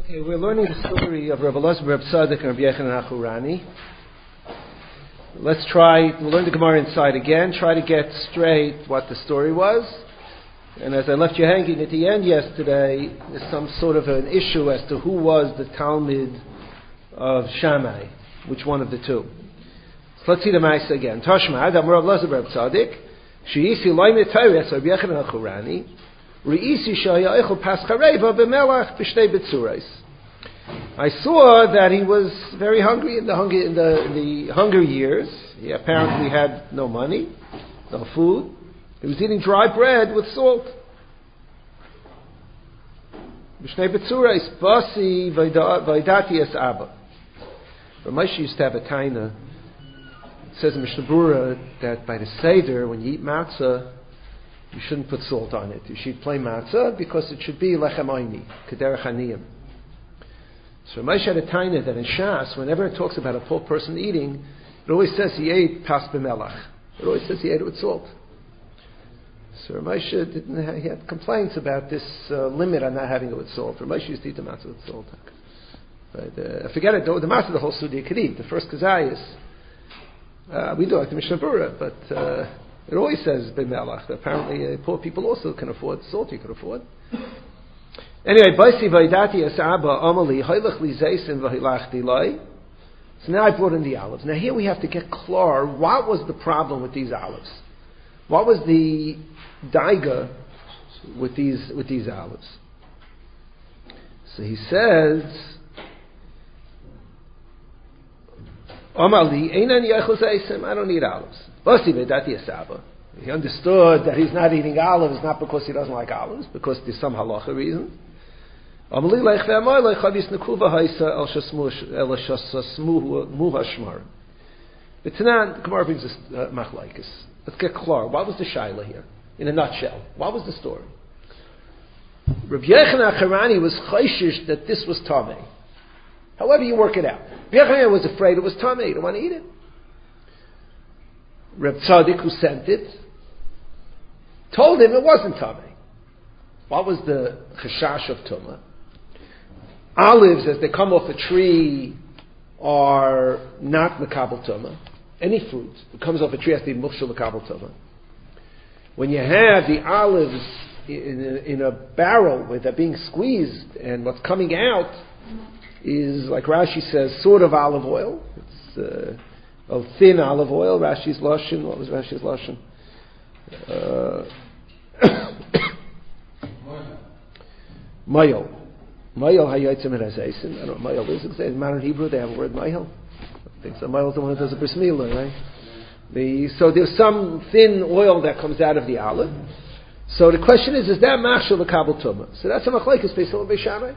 Okay, we're learning the story of Rabbi Elazar Reb Tzadok and Rabbi Yochanan HaChorani. We'll learn the Gemara inside again, try to get straight what the story was. And as I left you hanging at the end yesterday, there's some sort of an issue as to who was the Talmid of Shammai, which one of the two. So let's see the Maisa again. Tashma, Adam Rabbi Elazar Reb Tzadok, She'isi Loime Tayres Rabbi Yochanan HaChorani, I saw that he was very hungry in the hunger years. He apparently had no money, no food. He was eating dry bread with salt. Ramesh used to have a taina. It says in Mishnah Berurah that by the Seder, when you eat matzah, you shouldn't put salt on it. You should plain matzah because it should be lechem oini, kederech haniyim. So Ramesh had a taina that in Shas, whenever it talks about a poor person eating, it always says he ate pas b'melach. It always says he ate it with salt. So Ramesh he had complaints about this limit on not having it with salt. Ramesh used to eat the matzah with salt. But forget it, the matzah the whole sudi could eat. The first kazayis, we do like the Mishnah Berurah, but it always says b'melach. Apparently, poor people also can afford salt. You can afford. Anyway, baisi vaydati asaba amali haylach li zeisim vahilach dilai. So now I brought in the olives. Now here we have to get clear. What was the problem with these olives? What was the daiga with these olives? So he says, amali einan yechus zeisim. I don't need olives. He understood that he's not eating olives not because he doesn't like olives, because there's some halacha reason. But Tanan, Gemara brings us machlaikas. Let's get clear. What was the shaila here? In a nutshell, what was the story? Rabbi Yochanan HaChorani was chayshish that this was tamei. However you work it out. Rabbi Yochanan was afraid it was tamei. He didn't want to eat it. Reb Tzadok, who sent it, told him it wasn't tamei. What was the chashash of tumah? Olives, as they come off a tree, are not makabel tumah. Any fruit that comes off a tree has to be mukhshel makabel tumah. When you have the olives in a barrel where they're being squeezed, and what's coming out is, like Rashi says, sort of olive oil. It's thin olive oil. Rashi's lashon. What was Rashi's lashon? Mayel. Mayel hayotzim and hazeisim. I don't know what mayel is. In modern Hebrew, they have a word mayel. I think so. Mayel is the one that does a bris milah, right? So there's some thin oil that comes out of the olive. So the question is that machshel l'kabel tumah? So that's a machlekes Beis Hillel and Beis Shammai.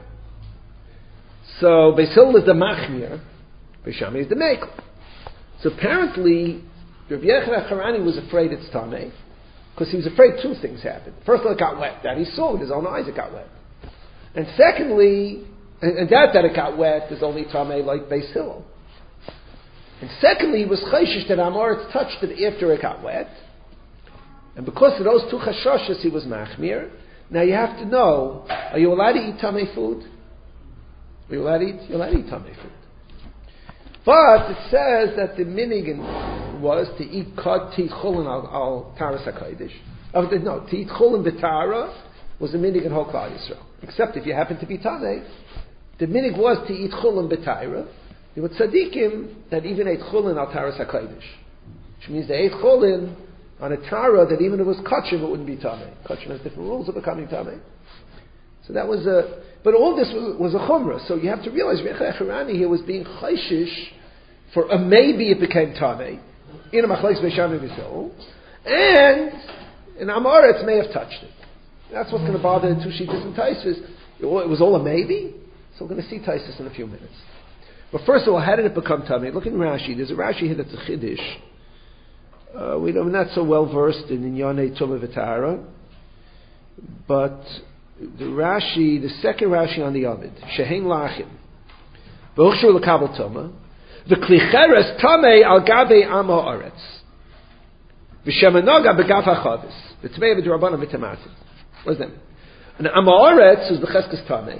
So Beis Hillel is the machmir, Beis Shammai is the mekel. So apparently, Rabbi Yochanan HaChorani was afraid it's tamei, because he was afraid two things happened. First of all, it got wet. That he saw with his own eyes, it got wet. And secondly, and that it got wet is only tamei like Beis Hillel. And secondly, he was chayshish that Amoritz touched it after it got wet. And because of those two chashashas, he was machmir. Now you have to know, are you allowed to eat tamei food? Are you allowed to eat? You're allowed to eat tamei food. But it says that the minhag was to eat chulin al taras hakodesh. No, to eat chulin b'tara was the minhag in whole Klal Yisrael. Except if you happen to be tamei, the minhag was to eat chulin b'tara. There were tzaddikim that even ate chulin al taras hakodesh, which means they ate chulin on a tara that even if it was kachim, it wouldn't be tamei. Kachim has different rules of becoming tamei. So that was but all this was a chumrah. So you have to realize Rabbi Yochanan HaChorani here was being chayshish for a maybe it became tamei in a machlekes Beis Shammai Beis Hillel, and an Amoritz may have touched it. That's what's going to bother the two shittas and Taisus. It was all a maybe. So we're going to see Taisus in a few minutes. But first of all, how did it become tamei? Look in Rashi. There's a Rashi here that's a chiddush. We're not so well versed in Yonei Tumah V'Tara, but the Rashi, the second Rashi on the Ovid, Shehein Lachim, V'uchshur l'kabel tumah, V'klicheres tamei al gabe am ha'aretz, V'shemanoga begav ha'chavis, V'tmei v'drabanan v'tamatim. What does that mean? An am ha'aretz is the cheskes tamei.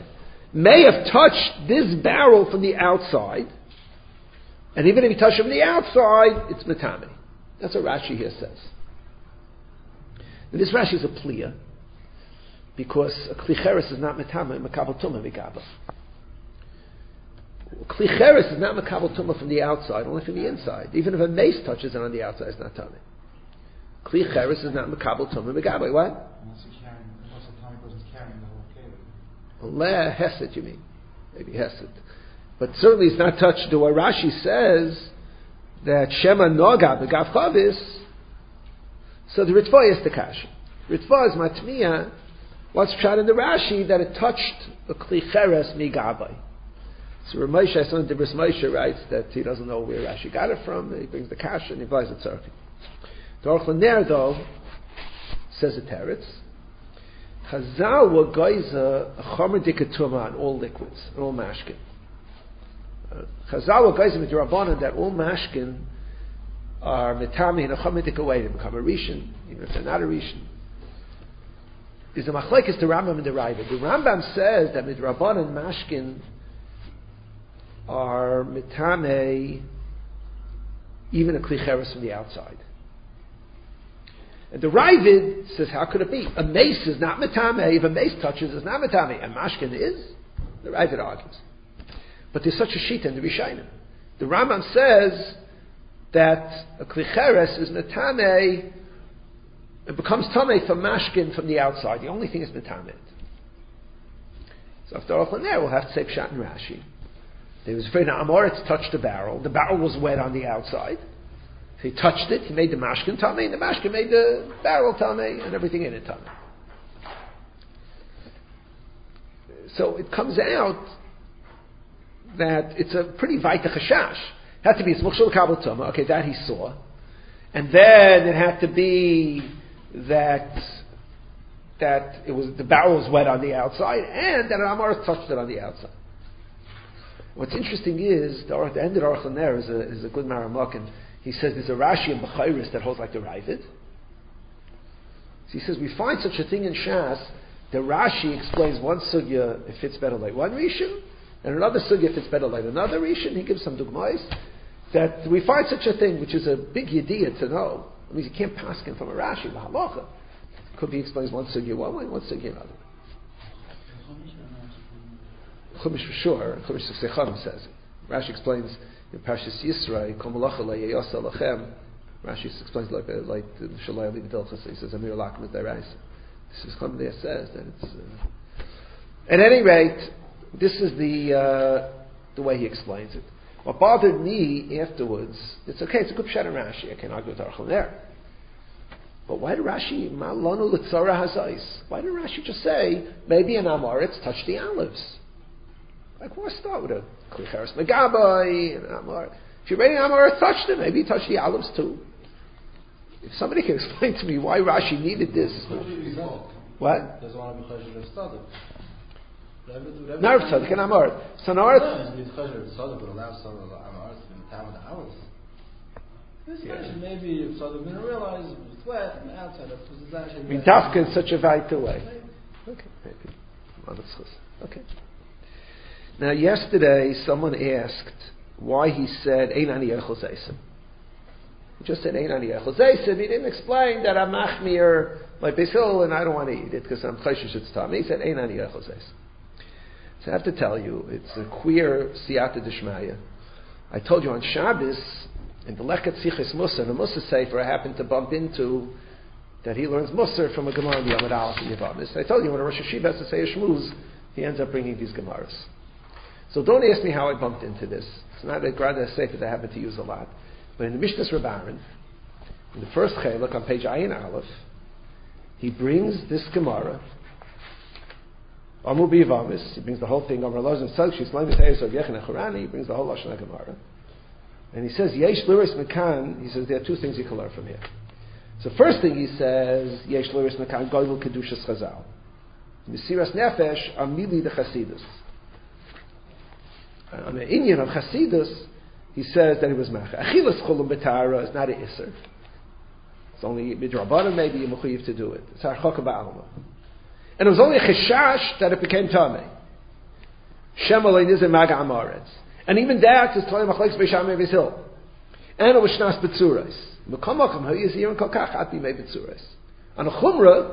may have touched this barrel from the outside, and even if he touched it from the outside, it's metame. That's what Rashi here says. And this Rashi is a pliya, because a klicheres is not metame, makabel tumah migaba. Klicheres is not makabel tumah from the outside, only from the inside. Even if a mace touches it on the outside, it's not tumah. Klicheres is not makabel tumah migaba. What? Unless the tummy person's carrying the whole keli. Le hesed, you mean? Maybe hesed. But certainly it's not touched the way Rashi says that Shema Noga Begav Chavis. So the Ritva is the Kash. Ritva is Matmiya. What's shot in the Rashi that it touched a Klicheres Migabai. So Ramosha, son of Dibris Moshe, writes that he doesn't know where Rashi got it from. He brings the Kash and he buys it Tzarki. The Aruch LaNer, though, says a teretz. Chazal were geyser a chomer dikatuma on all liquids, on all mashkin. Chazal were geyser with Rabbanan that all mashkin are metami in a chomer dikaway. They become a rishon, even if they're not a rishon. Is a machlekes to Rambam and the Raiva. The Rambam says that with Rabbanan mashkin are metame even a klicheres from the outside. And the Ravid says, how could it be? A mace is not metame. If a mace touches, it's not metame. And mashkin is? The Ravid argues. But there's such a sheet in the Rishonim. The Rambam says that a klicheres is metame. It becomes tamei from mashkin from the outside. The only thing is metame. So after all, we'll have to say pshat and Rashi. They was afraid that Amoritz touched the barrel. The barrel was wet on the outside. He touched it, he made the mashkin tamei, and the mashkin made the barrel tamei, and everything in it tamei. So it comes out that it's a pretty vaita chashash. It had to be smuchshel kabel tuma, okay, that he saw. And then it had to be that it was, the barrel was wet on the outside, and that an Amoritz touched it on the outside. What's interesting is, the end of the Aruch LaNer is a good maramok, and he says there's a Rashi in Bechayris that holds like the Ravid. So he says we find such a thing in Shas. The Rashi explains one sugya it fits better like one Rishon, and another sugya fits better like another Rishon. He gives some dugmais that we find such a thing, which is a big yediyah to know. I mean, you can't pass him from a Rashi, the halacha. Could be explains one sugya one way, one sugya another. Chumash for sure. Chumash Secham says it. Rashi explains in Parshas Yisrael, Kol Malacha Le'Yasa Lachem. Rashi explains like Shalai Libidilchas. He says Amir Lakim is Deirais. This is Chum there says that it's. At any rate, this is the way he explains it. What bothered me afterwards, it's okay. It's a good pshat in Rashi. I can't argue with Aruch LaNer. But why did Rashi Malonu L'Tzara Hazais? Why did Rashi just say maybe an Amoritz touched the olives? Like, why start with a klicheres megabai and Amor? If you're reading Amor touched it, maybe he touched the olives too. If somebody can explain to me why Rashi needed this. What? Doesn't want to be chayshir of tzaddik. Not tzaddik and Amor. So No, it's be chayshir of tzaddik, but allow some of the Amor to be in the town of the olives. This question, maybe if tzaddik didn't realize it was wet on the outside, it was actually. I mean, Dafka in such a vital way. Okay, maybe. Okay. Now, yesterday, someone asked why he said, Ein ani echel zeisim. He just said, Ein ani echel zeisim. He didn't explain that I'm machmir my bisil and I don't want to eat it because I'm chayshish it's tummy. He said, Ein ani echel zeisim. So I have to tell you, it's a queer siyata d'shmaya. I told you on Shabbos, in the Lechet Sichos Musar, the Musar Sefer I happened to bump into that he learns Musar from a Gemara in the Amud Aleph in Yavamis. I told you when a Rosh Hashiva has to say a shmuz, he ends up bringing these Gemaras. So don't ask me how I bumped into this. It's not a Grada Sefer that I happen to use a lot. But in the Mishnah's Rabbaran, in the first Chelek on page Ayin Aleph, he brings this Gemara, Amu B'Yavamis, he brings the whole thing, Amar Lozim Tzad, She's Laim Yitayis of Yechin HaCharani, he brings the whole Lashon HaGemara. And he says, Yesh Luris Mekan, he says, there are two things you can learn from here. So first thing he says, Yesh Luris Mekan, Goyvel Kedushas Chazal. Mesiras Nefesh, Amili the Chasidus. On the Indian of Chasidus, he says that it was Macha. Achilas Chulum B'Tara is not an Isser. It's only Midrabanan maybe you're mechuyev to do it. It's Harchoka Ba'alma. And it was only a Cheshash that it became Tameh. Hashem alei nizem maga amaretz. And even that is Tolei Machlekes Beis Shammai Beis Hillel. And it was Shnas Betzurais. Mekamacham Hu Yizir and Kolkach Ati Mei Betzurais. On a Chumrah,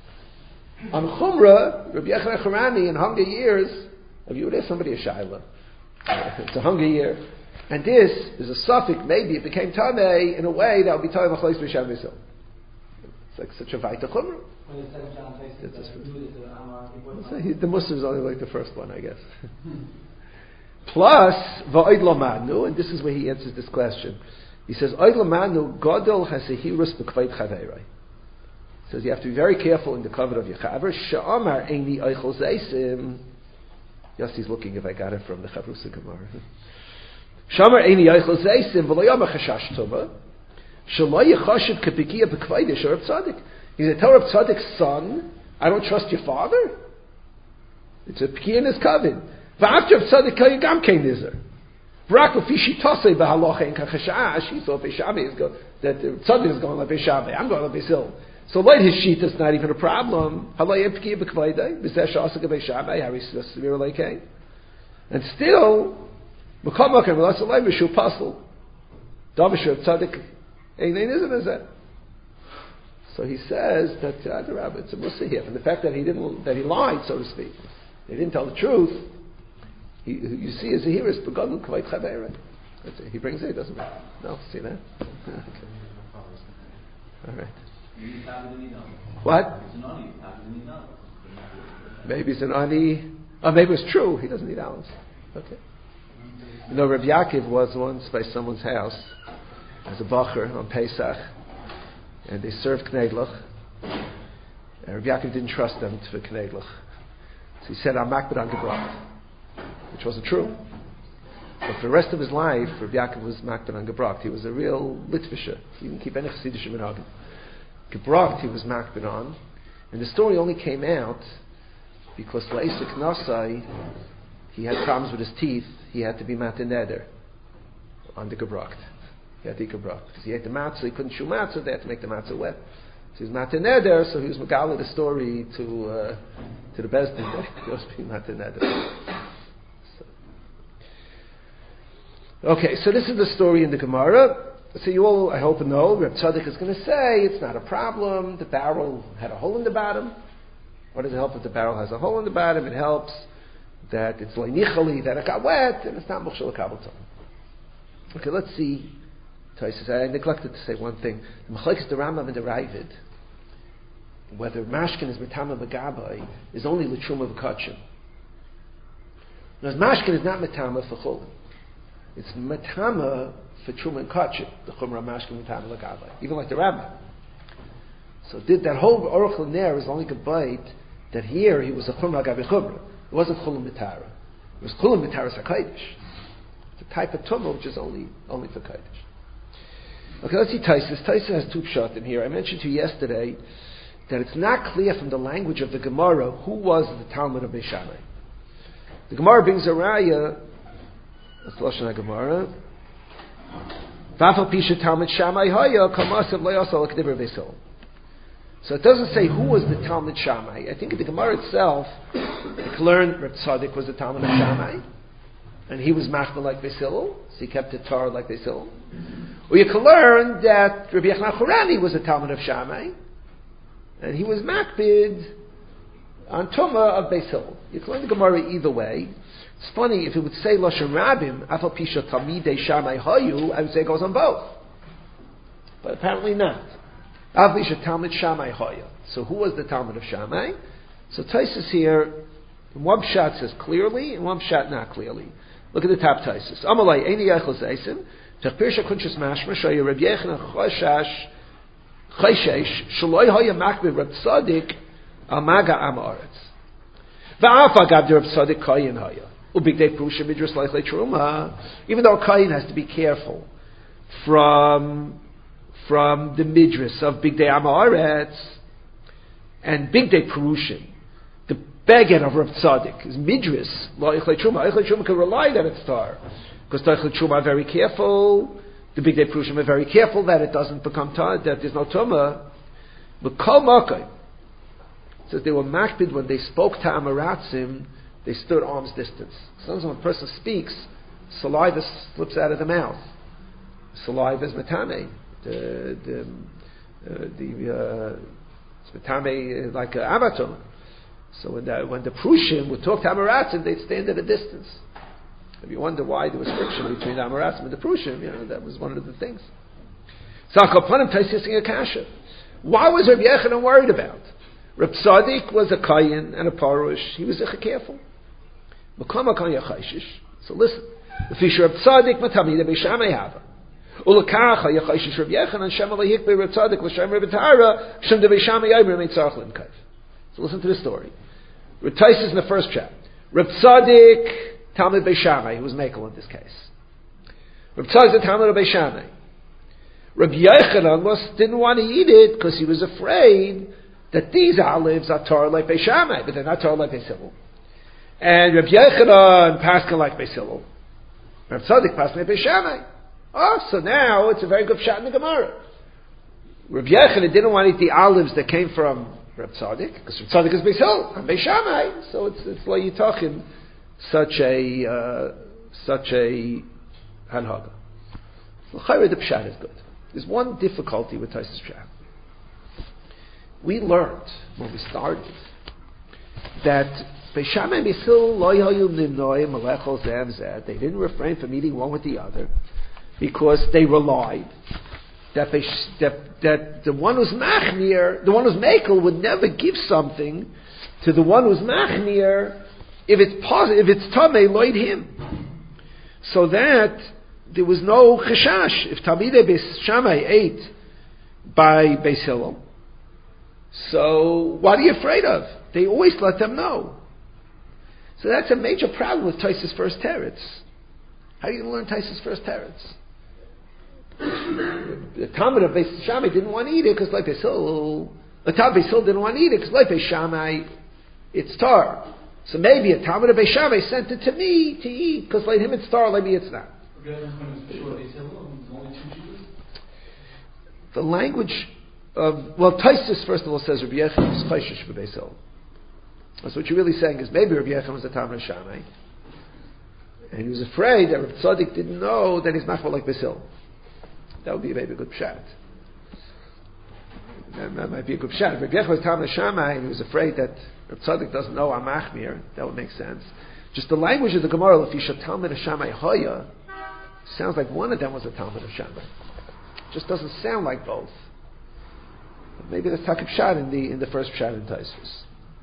Rabbi Yochanan Harani in hunger years, have you heard somebody a Shaila? It's a hunger year. And this is a suffix, maybe it became Tamei in a way that would be Tolei Machlekes Beis Shammai Beis Hillel. It's like such a Vaita Chumrah. The Muslims only like the first one, I guess. Plus, va'oid lamanu, and this is where he answers this question. He says, oid lamanu, Gadol has a hirus b'kvayt chaverai. He says, you have to be very careful in the cover of your chaver. Sha'amar eini eichel zeisim. Yossi's looking if I got it from the Chavrusa Gemara. Sha'amar eini eichel zeisim, v'loyamar chashash tova. Sh'lo yechashiv kepikia b'kvaydish or tzadik. He said, tell Reb Tzadik's son, I don't trust your father? It's a piki in his coven. V'after Reb Tzadik kayu gam kein nizer. V'rak u'fishi tosei b'halocha in kachashash, he thought Beis Shammai is that Reb Tzadik is going like Beis Shammai, I'm going like Beis Hillel. So like his sheet is not even a problem. Halay piki b'kvaydei, b'zeh sha'asik Beis Shammai, how he's severe like Cain. And still, b'kol mokem v'las alay v'shu pasel. Davish Reb Tzadik ein nizer nizeh. So he says that it's a mussar here, from the fact that he lied, so to speak. He didn't tell the truth. You see, as a hearers, begadol kvayt chaveira. He brings it, doesn't he? No, see that? Okay. All right. What? Maybe it's an ani. Oh, maybe it's true. He doesn't need alms. Okay. You know, Rav Yaakov was once by someone's house as a bacher on Pesach. And they served knedlach. And Rabbi Yaakov didn't trust them for knedlach. So he said, I'm makbid on gebracht. Which wasn't true. But for the rest of his life, Rabbi Yaakov was makbid on gebracht. He was a real litvisher. He didn't keep any chassidish minhagim. Gebracht he was makbid on. And the story only came out because La'isik Nasai, he had problems with his teeth. He had to be matin neder on the gebracht. He had to eat gebracht. Because he ate the matzah, he couldn't chew matzah, they had to make the matzah wet. So he was matin neder, so he was megala the story to the Bezdin that he was being matin neder. Okay, so this is the story in the Gemara. So you all, I hope, know, Reb Tzaddik is going to say, it's not a problem, the barrel had a hole in the bottom. What does it help if the barrel has a hole in the bottom? It helps that it's leinichali, that it got wet, and it's not mukhshal kabel. Okay, let's see. I neglected to say one thing. The Machlekes the Rambam and the Ravid, whether mashkin is metama b'gabai, is only l'truma v'kachim. Now, mashkin is not metama for chulin. It's metama for truma and kachim. The chumra mashkin metama b'gabai, even like the Rambam. So did that whole oracle in there is only gebayit that here he was a chumra gabi chumra. It wasn't chulin mitara. It was chulin mitara sakaidish. It's a type of tumah which is only for kaidish. Okay, let's see Taisus. Taisus has two pshat in here. I mentioned to you yesterday that it's not clear from the language of the Gemara who was the Talmud of Beis Shammai. The Gemara brings a raya. That's the Lashon HaGemara. V'afal pisha Talmud Shammai haya kamasav le'asal l'kdiber Beis Hillel. So it doesn't say who was the Talmud Shammai. I think in the Gemara itself, you can learn Reb Tzadik was the Talmud of Shammai, and he was machmir like Beis Hillel, so he kept the Torah like Beis Hillel. Or you can learn that Rabbi Yochanan Harani was a Talmud of Shammai, and he was makbid on Tumah of Beis Hillel. You can learn the Gemara either way. It's funny, if it would say Lashon Rabim, Afal Pisha Talmidei Shammai Hayu, I would say it goes on both. But apparently not. Afal Pisha Talmud Shammai Hayu. So who was the Talmud of Shammai? So Taisus here, in one pshat says clearly, in one pshat not clearly. Look at the top Taisus. Amalei Eini Yechel Zeisim, Pirsha Kunshas Mashma Shaya Reb Yochanan Chayshesh Shaloi Haya Makbid Reb Tzadik Amaga Amaretz Va'afa Gab Reb Tzadik Kayin Haya Ubigdei Prusha Midras Leichlei Truma. Even though Kayin has to be careful from the Midras of Bigdei Amaretz and Bigdei Prushim, the Beged of Reb Tzadik is Midras Leichlei Truma. Leichlei Truma can rely that it's tar. Because Teichel Truma are very careful, the Big Day Prushim are very careful that it doesn't become that there's no Tumah. But Kol Makai says they were makbid when they spoke to Amaratzim, they stood arm's distance. Sometimes when a person speaks, saliva slips out of the mouth. Saliva is metame. It's metame like avatar. So when the Prushim would talk to Amoratzim, they'd stand at a distance. If you wonder why there was friction between the Amoratzim and the Prushim, that was one of the things. So Akapanim Taisising a kasha. Why was Rabbi Yechanan worried about? Reb Tzadik was a Kayin and a Parush. He was careful. So listen. The Fisher Reb Tzadik Matamida Beishamay Hava. Ulakacha Yachaishish Reb Yechanan Shem Alehik Be Reb Tzadik L'Shem Reb Tahara Shem De Beishamay Yibrim Eitzarach L'Mkaif. So listen to the story. Reb Taisus in the first chapter. Reb Tzadik Talmud Beishamay, who was Mekel in this case. Reb Tzadik Talmud Beishamay. Reb Yechanan didn't want to eat it because he was afraid that these olives are Torah like Beishamay, but they're not Torah like Beis Hillel. And Reb Yechanan Paskin like Beis Hillel. Reb Tzadik Paskin like Beishamay. Oh, so now it's a very good shot in the Gemara. Reb Yechanan didn't want to eat the olives that came from Reb Tzadik, because Reb Tzadik is Beis Hillel and Beishamay, so it's like you're talking such a hanhaga. So the pshat is good. There's one difficulty with Taisus Pshat. We learned when we started that Beishamay and Beis Hillel lo yayu nimnoi malechol zeh zeh. They didn't refrain from eating one with the other because they relied that the one who's machmir, the one who's mekel, would never give something to the one who's machmir if it's positive, if it's tamei, loid him. So that there was no cheshash. If Talmidei Beishamay ate by Beis Hillel, so what are you afraid of? They always let them know. So that's a major problem with Taisus first teretz. How are you going to learn Taisus first teretz? The Talmud of Beis Shammai didn't want to eat it because like Beis Hillel, the Talmud of Beis Hillel didn't want to eat it because like Beis Shammai, it's tar. So maybe a Talmud of Beis Shammai sent it to me to eat because like him it's tar, like me it's not. The language of, Taisus first of all says Rabbi Yechanan was chayshish for Beis Hillel. That's what you're really saying is maybe Rabbi Yechanan was a Talmud of Shammai, and he was afraid that Reb Tzadik didn't know that he's machmir like Beis Hillel. That would be maybe a good pshat. That might be a good pshat. If Rabbi Yechanan was Talmud of Shammai and he was afraid that Reb Tzadik doesn't know I'm machmir, that would make sense. Just the language of the Gemara, if you should Talmud of Shammai hoya, sounds like one of them was a Talmud of Shammai. Just doesn't sound like both. But maybe that's Takib Shad in the first Pshat in Taisus.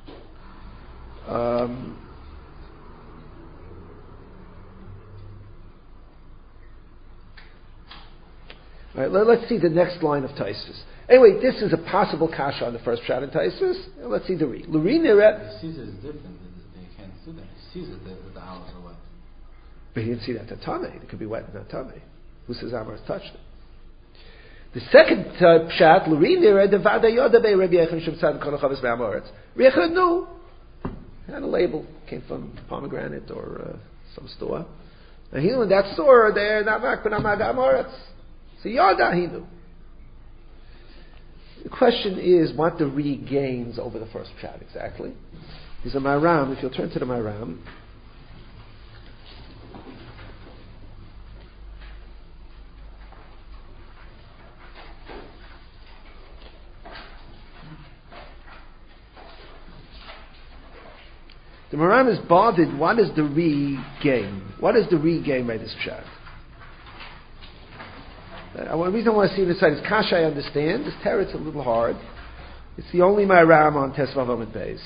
All right, let's see the next line of Taisus. Anyway, this is a possible kasha on the first Pshat in Taisus. Let's see the re. L'ri neret. He sees it is different. They can't do that. He sees it that the olives are wet. But he didn't see that to Tameh. It could be wet and not Tameh. Who says Amar has touched it? The second Pshat, L'ri neret, the vada yoda be Rabbi Yechanan shem tzad kol chavis be'amoretz. Rabbi Yechanan knew. It had a label. Came from pomegranate or some store. And he knew in that store, they're not makbid amag amoretz. So yoda, he knew. The question is what the re gains over the first Pshat exactly. There's a Maram, if you'll turn to the Maram. The Maram is bothered, what is the re gain? What is the re gain by this Pshat? The reason I want to see this side is Kasha, I understand. This Teretz a little hard. It's the only Maram on Tesvav Amud Beis.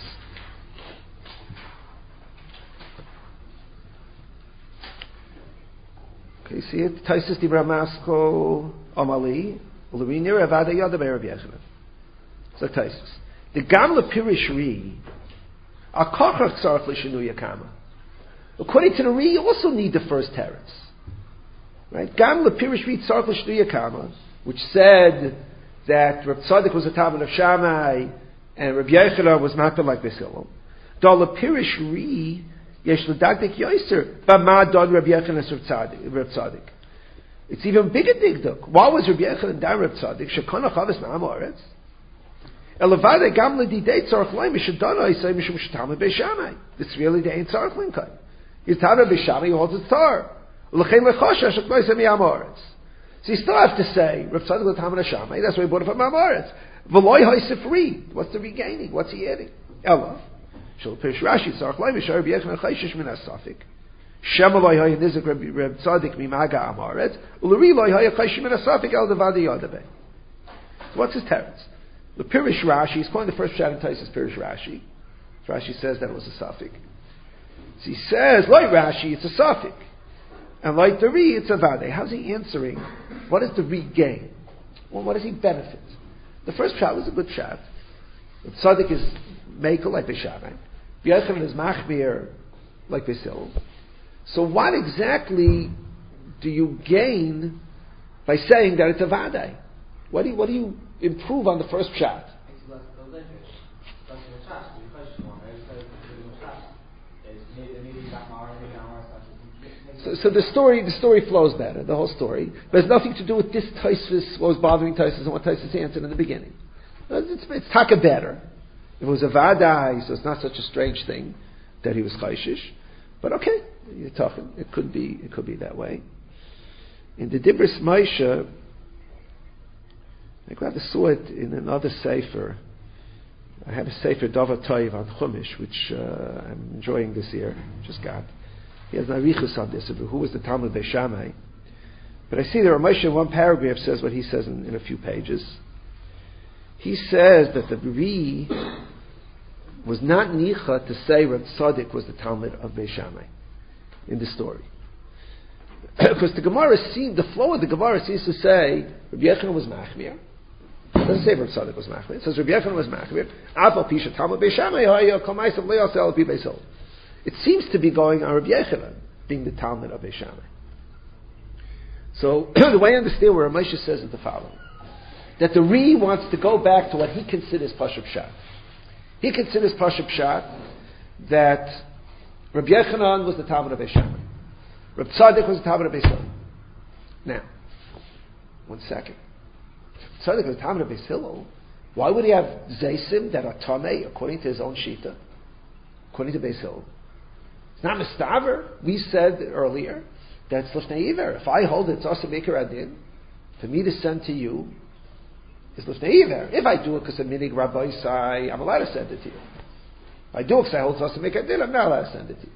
Okay, see it? Taisus Dibra Masko Omali Ulavini Ravada Yoda Be'Rav Yechanan. So Taisus. The Gamla Pirish Ri Akochach Tzarech L'Shinui Yakama. According to the Ri, you also need the first Teretz. Right? Gam lepirish ri tzarech l'shnui yakama, which said that Reb Tzadik was a Talmud of Shammai and Reb Yechanan was makbid like Beis Hillel. Da lepirish ri yesh l'dagdik yoser b'ma don Reb Yechanan Reb Tzadik. It's even bigger digduk. Why was Reb Yechanan down Reb Tzadik? Shekona chavis ma'amoretz. Elevade gamle di date tzarch loy mishadana isay mishum shtam beishamai. It's really the ain't tzarch linkai. He's tana beishamai holds its tar. Ulechem lechosha shakloy semi amoritz. So you still have to say Rav Tzadok l'tamid Hashamai. That's why he bought it from Amoritz. V'loy hoysif. What's the regaining? What's he adding? Ella. Shal Pish Rashi tzarch loy mishar b'yechna chayshish min asafik. Shema loy hoy nizik Rav Tzadok mimaga Amoritz. Ulari loy hoy chayshish min asafik el devadi yadabe. So what's his teretz? The Pirish Rashi, he's calling the first shot in Taisus Pirish Rashi. Rashi says that it was a suffix. So he says, like Rashi, it's a suffix. And like the Ri, it's a Vade. How's he answering? What is the regain? Well, what does he benefit? The first shot was a good shot. The Tzaddik is Mekel like Beishamai. B'Yochanan is Machmir like Beisil. So what exactly do you gain by saying that it's a Vade? What do you improve on the first shot? So the story flows better, the whole story. But it's nothing to do with this Taisus, what was bothering Taisus and what Taisus answered in the beginning. It's taka better. If it was a Vadai, so it's not such a strange thing that he was Chayshish. But okay, you're talking, it could be that way. In the Dibris Moshe, I rather saw it in another Sefer. I have a Sefer Dava Toiv on Chumash, which I'm enjoying this year. Just got. He has an arichus on this, who was the Talmud Beishamai. But I see there, Moshe in one paragraph says what he says in a few pages. He says that the Ri was not nicha to say Reb Tzadok was the Talmud of Beishamai in the story. Because the Gemara the flow of the Gemara seems to say Reb Yochanan was Machmir. It doesn't say Reb Tzadok was Machmir. It says Reb Yochanan was Machmir. Afal Pisha Talmud Beishamai Haya Kol Ma'asav Lo Yaseh Al Pi Beisol. It seems to be going on Reb Yochanan being the Talmud of Beishamai. So the way I understand where Moshe says is the following: that the Ri wants to go back to what he considers Pashup Pshat. He considers Pashup Pshat that Reb Yochanan was the Talmud of Beishamai. Reb Tzadok was the Talmud of Beis Hillel. Now, 1 second. If Tzadok was the Talmud of Beis Hillel, why would he have Zaysim that are Tamei according to his own Shita? According to Beis Hillel. It's not Mistaver. We said earlier that it's Lifnei Iver. If I hold it's also Maker Adin, for me to send to you is Lifnei Iver. If I do it because I'm Minig Rabbi Sai, I'm allowed to send it to you. If I do it because I hold it's also Maker Adin, I'm not allowed to send it to you.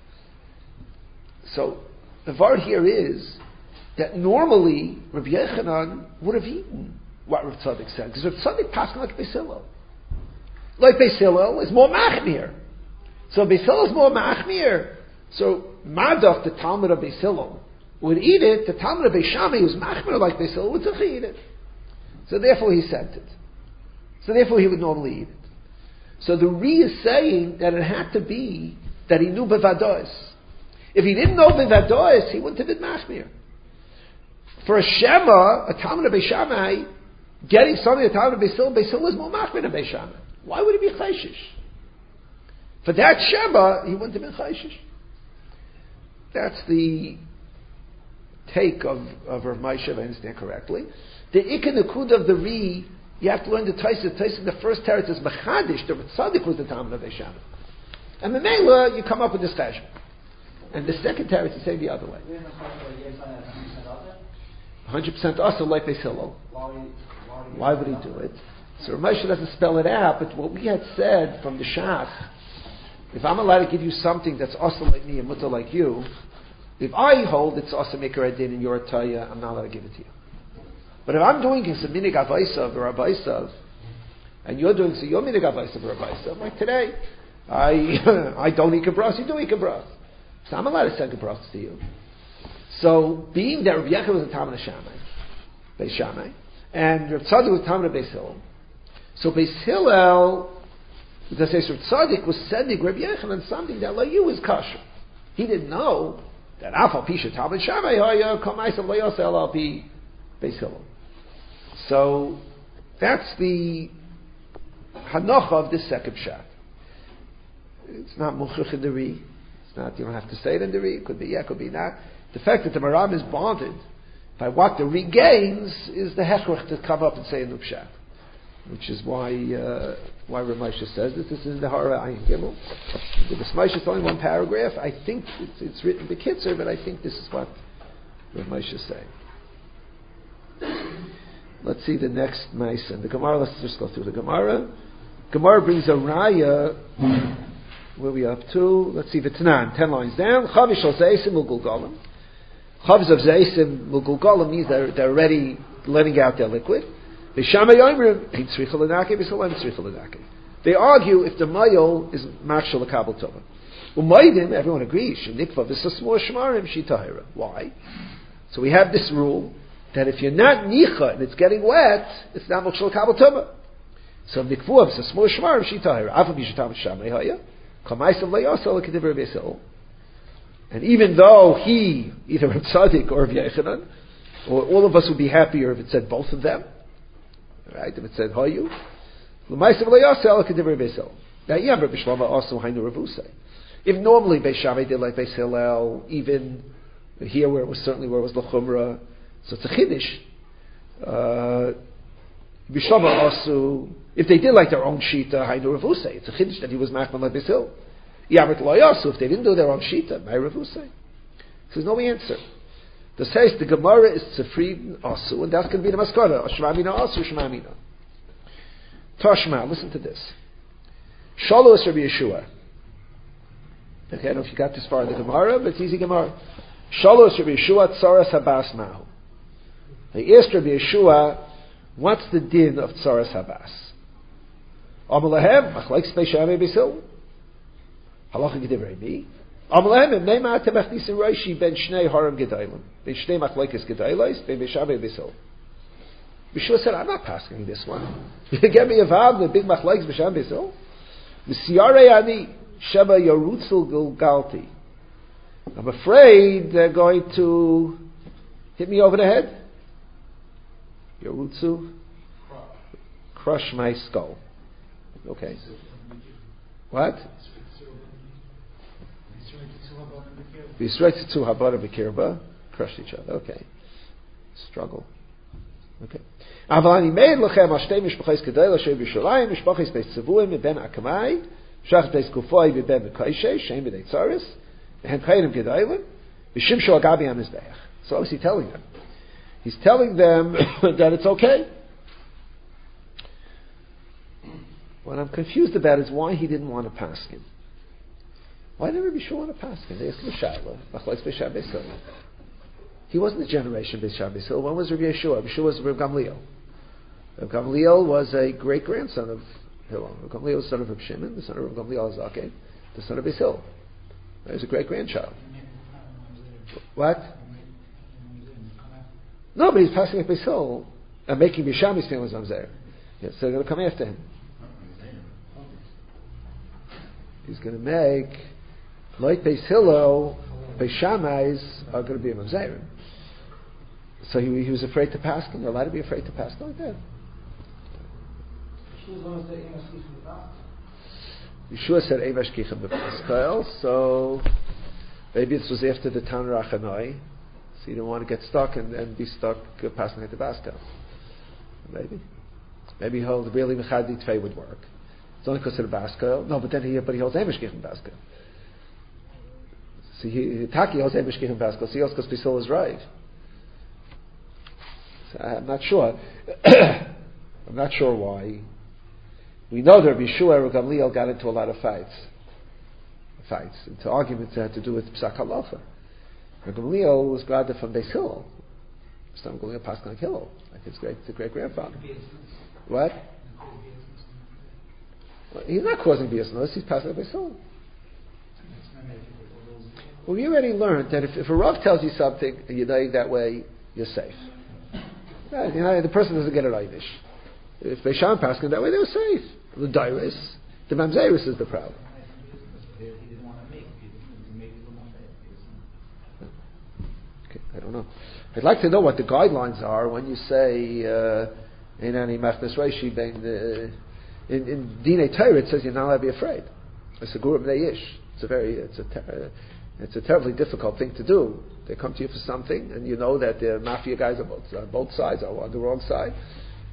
So, the word here is that normally Rabbi Yochanan would have eaten what Rav Tzadok said, because Rav Tzadok passed like Beis Hillel. Like Beis Hillel is more machmir. So Beis Hillel is more machmir. So Madach, the Talmud of Beis Hillel, would eat it. The Talmud of Beishamai, who's machmir like Beis Hillel, would eat it. So therefore he sent it. So therefore he would normally eat it. So the Ri is saying that it had to be that he knew Bevados. If he didn't know Bevados, he wouldn't have been machmir. For a Shema, a Talmud of Beishamai, getting something a Talmud of Beis Hillel is more machmir than Beishamai. Why would he be chayshish? For that Shema, he wouldn't have been chayshish. That's the take of Rav Moshe, if I understand correctly. The Ikka Nekud of the Ri, you have to learn the Taisus. Taisus, the first teretz is Mechadish, the Tzaddik was the Talmud of Beishamai. And the Mela, you come up with this cheshbon. And the second teretz is saying the other way. 100% also like Beis Hillel. Why would he do it? So Rav Moshe doesn't spell it out, but what we had said from the Shach, if I'm allowed to give you something that's also like me and mutter like you, if I hold it's also Maker Adin and you're a Taya, I'm not allowed to give it to you. But if I'm doing some minig avaisav or avaisav, and you're doing so you're minig avaisav or avaisav, like today, I don't eat kabras, you do eat kabras. So I'm allowed to send kabras to you. So being that Rabbi Yochanan was a Talmud of Beis Shammai, and Rav Tzadok was Talmud of Beis Hillel, so Beis Hillel, the says Rav Tzadok was sending Rabbi Yochanan something that like you was kosher. He didn't know that Afal Pisha Talmud Shammai Haya Kol Ma'asav Lo Yaseh Al Pi Beis Hillel. So that's the hanocha of this second pshat. It's not muchach in the Ri. It's not. You don't have to say it in the Ri. It could be yeah, could be not. The fact that the Maram is bonded by what the Ri gains is the hechrich to come up and say a new pshat. which is why Ramesha says this. This is the Hara Ayin Gimel. The Ramesha is only one paragraph. I think it's written Bekitzer, but I think this is what Ramesha is saying. Let's see the next mice and the Gemara. Let's just go through the Gemara. Gemara brings a raya. Where are we up to? Let's see the Tanan. 10 lines down. Chavish al Zeisim ul Gulgalim. Chavish of Zeisim ul Gulgalim means they're already letting out their liquid. They argue if the mayol is machshel l'kabel tova. Umaydim, everyone agrees. Shenikva v'sasmor shmarim shitahira. Why? So we have this rule that if you're not nicha and it's getting wet, it's not machshel l'kabel tova. So nikvu v'sasmor shmarim shitahira. Afa b'shatam shamei haya. Kamaisav le'yasal l'kediver v'esil. And even though he, either Reb Tzaddik or Reb Yechanan, or all of us would be happier if it said both of them. Right? If it said Hayu. If normally Beis Shammai did like Beis Hillel, even here where it was certainly where it was L'chumra, so it's a Chiddush. If they did like their own Shita, Hainu Ravusei, it's a Chiddush that he was Machman like Beis Hillel. If they didn't do their own Shita, my Ravusei. There's no answer. The says the Gemara is Tzefrid Asu, and that's going to be the Maskara. Shmamina Asu, Shmamina. Tashma, listen to this. Shalo is Rabbi Yeshua. Okay, I don't know if you got this far in the Gemara, but it's easy Gemara. Shalo is Rabbi Yeshua, Tzaras Habas Mahu. They asked Rabbi Yeshua, what's the din of Tzaras Habas? Amalahem, Machlaik Spei Shamei Bisil. Halacha Gedivrei Mi. Amalahem, Neima Temachnis Roishi ben Shnei Haram Gedailim. Ben Shnei Machlaikis Gedailis, Ben Beshamei Bisil. Yeshua said, I'm not passing this one. You get me a vav, the big machlaiks b'sham b'sil. V'siyarei ani sheba yarutzel gulgalti. I'm afraid they're going to hit me over the head. Yarutzu, crush my skull. Okay. What? V'yisrei tzu habara v'kirba, crush each other. Okay. Struggle. Okay. Avalani made lochem ashtei mishpachos kedei l'shem b'Yerushalayim mishpachos beis tzevuim ben akamai shach beis kufoi ben mekayshe shem b'nei tzaris and chayim gedeilim v'shimsho agabi hamizbeach. So what was he telling them? He's telling them that it's okay. What I'm confused about is why he didn't want to pass him. Why did Rabbi Yeshua want to pass him? They asked him a shayla. Machlokes b'Sham beis Hillel. He wasn't the generation of Beis Hillel. When was Rabbi Yeshua? Rabbi Yeshua was Rabbi Gamliel. Rabbi Gamliel was a great grandson of Hillel. Rabbi Gamliel was the son of Rabbi Shimon, the son of Rabbi Gamliel Zaken, the son of Beis Hillel. He was a great grandchild. What? No, but he's passing at Beis Hillel and making Bishami's family Zamzer. Yes, so they're going to come after him. He's going to make like Beis Hillel, Beis Shammai's are going to be a Mamzerim. So he was afraid to pass them. They're allowed to be afraid to pass them like that. Yeshua said Eivash Kichem b'Paskal, so maybe this was after the Tan Rachanoi, so you don't want to get stuck and be stuck passing at the Paskal. Maybe he holds really Mechadi Tvei would work. It's only because of the Paskal. No, but he holds Eivash Kichem Paskal. So Taki holds Eivash Kichem Paskal. So he holds because Pisil is right. So I'm not sure. I'm not sure why. We know that Rabbi Yeshua and Gamliel got into a lot of fights, into arguments that had to do with Psak Halacha. Gamliel was graduated from Beis Hillel. Some Gamliel passed on Hillel. I think it's a great grandfather. What? Well, he's not causing biasness. He's passing on Beis Hillel. Well, we already learned that if a Rav tells you something and you know that way, you're safe. The person doesn't get an Einish. If they Sham Paskin that way, they were safe. The Dairis, the Mamzeris is the problem. Okay, I don't know. I'd like to know what the guidelines are when you say in any Machnes Reishi in Dinei Torah it says you're not allowed to be afraid. It's a Guru B'nei Ish. It's a terribly difficult thing to do. They come to you for something, and you know that the mafia guys are both sides are on the wrong side.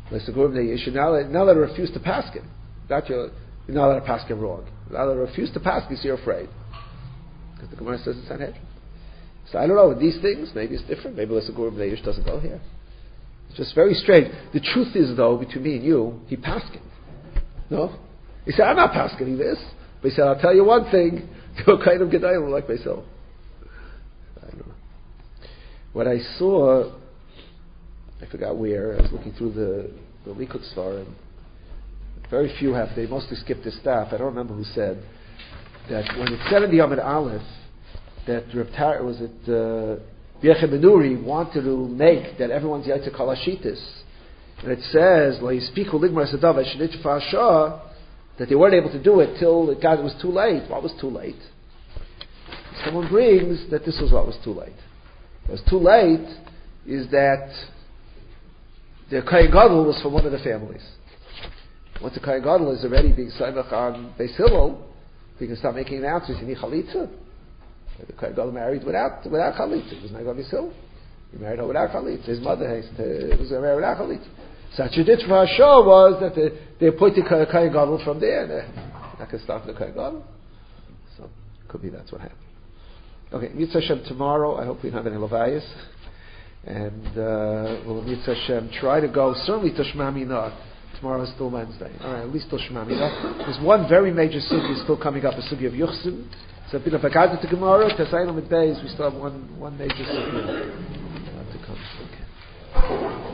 you're not allowed to refuse to paskin. You're not allowed to paskin wrong. You're not allowed to refuse to paskin, so you're afraid. Because the Gemara says it's Sanhedrin. So I don't know, with these things, maybe it's different. Maybe Lesagurim Leish doesn't go here. It's just very strange. The truth is, though, between me and you, he paskin. No? He said, I'm not paskin this. But he said, I'll tell you one thing, you're kind of Gedailim like myself. I don't know. What I saw, I forgot where, I was looking through the Likud Svar, and very few have, they mostly skipped this staff. I don't remember who said that when it said in the Yom Aleph that Reb Tar, was it Biechem Benuri wanted to make that everyone's Yaitze Kol Hashitis, and it says Lo Yispiku Ligmar Sadav Shnit Fasha, that they weren't able to do it till it was too late. What was too late? Someone brings that this was what was too late. What was too late is that the Kohen Gadol was from one of the families. Once the Kohen Gadol is already being Saimach on Beis Hillel, he can start making announcements. You need Chalitza. The Kohen Gadol married without Chalitza. He was not going to Beis Hillel. He married her without Chalitza. His mother was married without Chalitza. So Tradition for Hashor was that they appointed Kohen Gadol from there. And they're not going to start the Kohen Gadol. So could be that's what happened. Okay, Mitzvah Hashem tomorrow. I hope we don't have any Levayas. And we'll Mitzvah Hashem try to go certainly to Shema Minah. Tomorrow is still Wednesday. All right, at least till Shema Minah. There's one very major sugi still coming up, a sugi of Yuchsin. So if you forgot to Gemara, Tesayim Days, we still have one major sugi to come. Okay.